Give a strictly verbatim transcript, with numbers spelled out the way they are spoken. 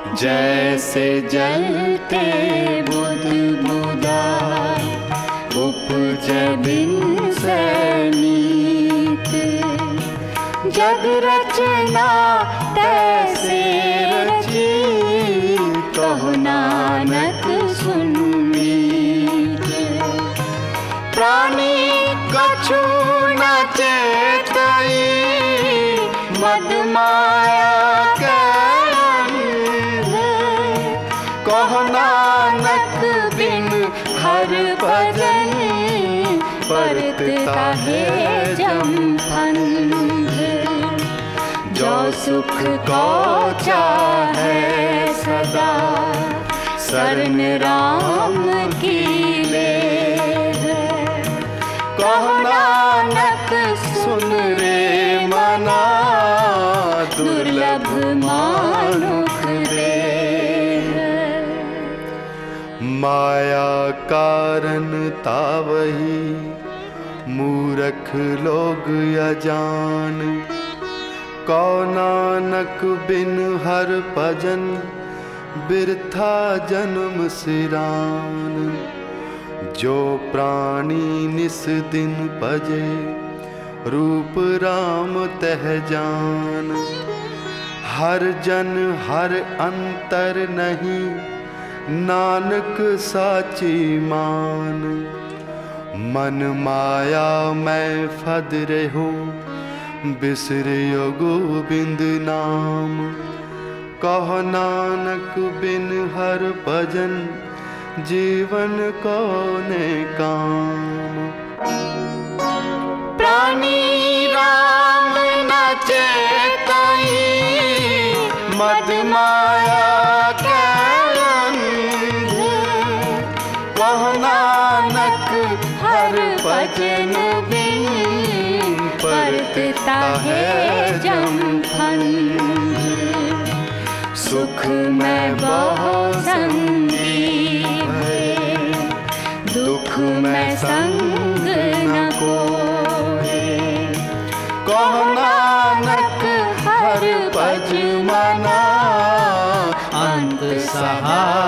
जैसे जलते बुध बुदा उपजे बिन सनीत। जग रचना तैसे रची कहो नानक सुन मीत। प्राणी कछु न चेतई मद माया के अंध। कहो नानक बिन हर भजन परतता है जम फंद। जो सुख को चाहे सदा शरण राम की ले। कहो नानक सुन रे मना दुर्लभ मानुख दे। माया कारण तावही मूरख लोग अजान। कहो नानक बिन हर भजन बिरथा जन्म सिरान। जो प्राणी निस दिन भजे रूप राम तह जान। हर जन हर अंतर नहीं नानक साची मान। मन माया मैं फद रहूं बिसरियो गोविंद नाम। कहो नानक बिन हर भजन जीवन कौने काम। प्राणी राम न चेतई मद माया के अंध। कहो नानक हर भजन बिन परतता है जम फंद। सुख में बहु संगी है दुख में संग न कोई। कहो नानक हर भज मना अंत सहा